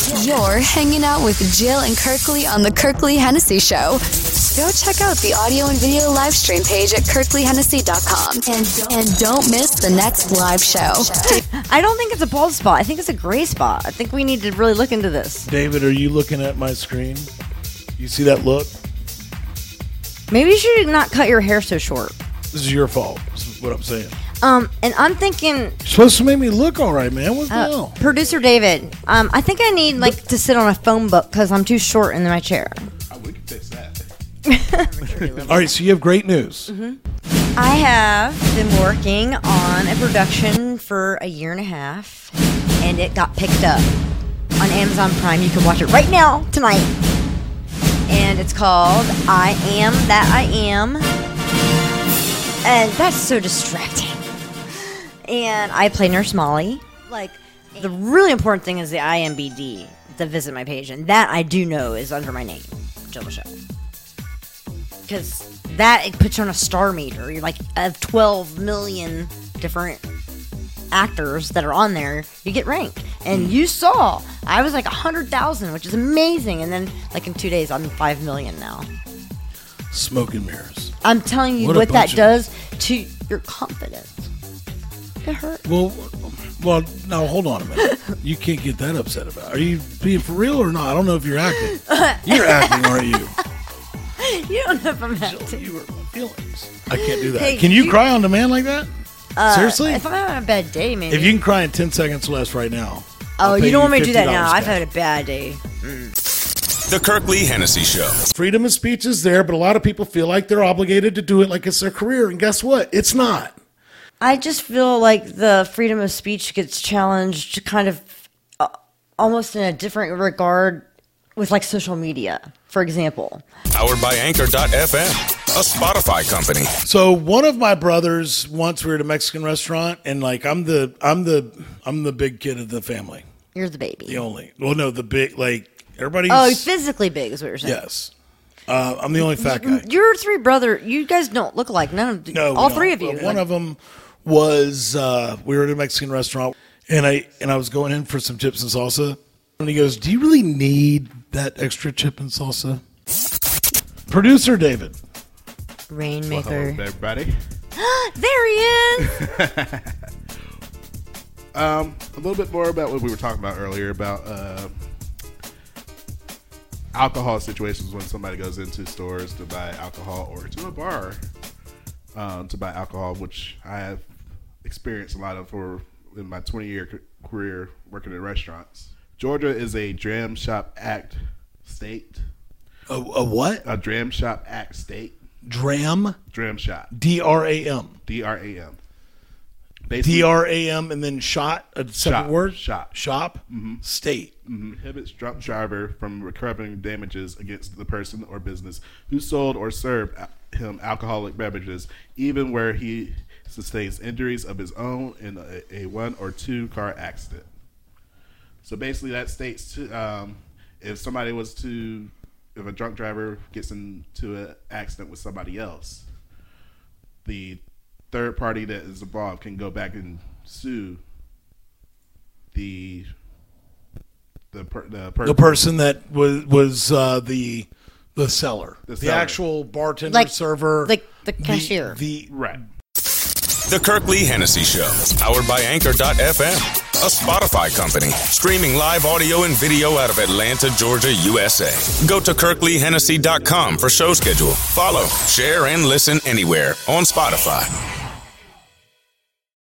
You're hanging out with Jill and Kirkley on the Kirkley Hennessy Show. Go check out the audio and video live stream page at kirkleyhennessy.com. And don't miss the next live show. I don't think it's a bald spot. I think it's a gray spot. I think we need to really look into this. David, are you looking at my screen? You see that look? Maybe you should not cut your hair so short. This is your fault. This is what I'm saying. And I'm thinking... You're supposed to make me look all right, man. What's the hell? Producer David, I think I need to sit on a phone book because I'm too short in my chair. Oh, we can fix that. All right, so you have great news. Mm-hmm. I have been working on a production for a year and a half, and it got picked up on Amazon Prime. You can watch it right now, tonight. And it's called I Am That I Am. And that's so distracting. And I play Nurse Molly. The really important thing is the IMBD, to visit my page. And that I do know is under my name, Jill Michelle. Because that, it puts you on a star meter. You're of 12 million different actors that are on there, you get ranked. And you saw, I was 100,000, which is amazing. And then, in 2 days, I'm 5 million now. Smoke and mirrors. I'm telling you what that does to your confidence. It hurts. Well, now hold on a minute. You can't get that upset about it. Are you being for real or not? I don't know if you're acting. You're acting, aren't you? You don't know if I'm acting. You hurt my feelings. I can't do that. Hey, can you cry on demand like that? Seriously? If I'm having a bad day, maybe. If you can cry in 10 seconds or less right now. Oh, you don't want me to do that now. I've had a bad day. The Kirkley Hennessy Show. Freedom of speech is there, but a lot of people feel like they're obligated to do it like it's their career. And guess what? It's not. I just feel like the freedom of speech gets challenged kind of almost in a different regard with social media, for example. Powered by Anchor.fm, a Spotify company. So one of my brothers, once we were at a Mexican restaurant, and I'm the big kid of the family. You're the baby. The big, everybody's. Oh, physically big is what you're saying. Yes. I'm the only fat guy. Your three brothers, you guys don't look like none of No, all three of you. One of them was we were at a Mexican restaurant, and I was going in for some chips and salsa, and he goes, "Do you really need that extra chip and salsa?" Producer David, Rainmaker, Hello, everybody. There he is. A little bit more about what we were talking about earlier about alcohol situations when somebody goes into stores to buy alcohol or to a bar to buy alcohol, which I have experienced a lot of in my 20-year career working in restaurants. Georgia is a Dram Shop Act state. a what? A Dram Shop Act state. Dram Shop. D-R-A-M. D-R-A-M. D-R-A-M and then shot, a separate word? Shop. Mm-hmm. State. Prohibits drunk driver from recovering damages against the person or business who sold or served him alcoholic beverages, even where he sustains injuries of his own in a 1 or 2 car accident. So basically that states if a drunk driver gets into an accident with somebody else, the third party that is involved can go back and sue the person that was the seller, the actual bartender, server, the cashier, right. The Kirkley Hennessy Show, powered by Anchor.fm, a Spotify company, streaming live audio and video out of Atlanta, Georgia, USA. Go to KirkleyHennessy.com for show schedule. Follow, share, and listen anywhere on Spotify.